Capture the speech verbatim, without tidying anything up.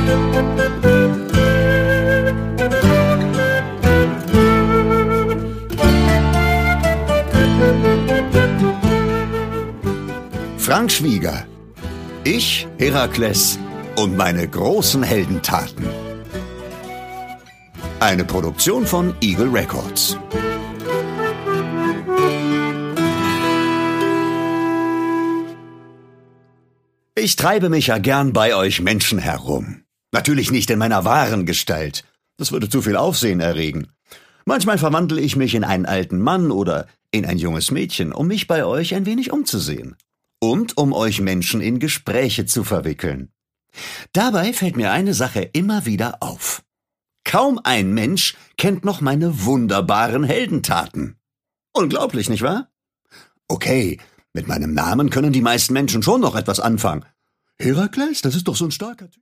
Frank Schwieger. Ich, Herakles und meine großen Heldentaten. Eine Produktion von Eagle Records. Ich treibe mich ja gern bei euch Menschen herum. Natürlich nicht in meiner wahren Gestalt. Das würde zu viel Aufsehen erregen. Manchmal verwandle ich mich in einen alten Mann oder in ein junges Mädchen, um mich bei euch ein wenig umzusehen. Und um euch Menschen in Gespräche zu verwickeln. Dabei fällt mir eine Sache immer wieder auf. Kaum ein Mensch kennt noch meine wunderbaren Heldentaten. Unglaublich, nicht wahr? Okay, mit meinem Namen können die meisten Menschen schon noch etwas anfangen. Herakles, das ist doch so ein starker Typ.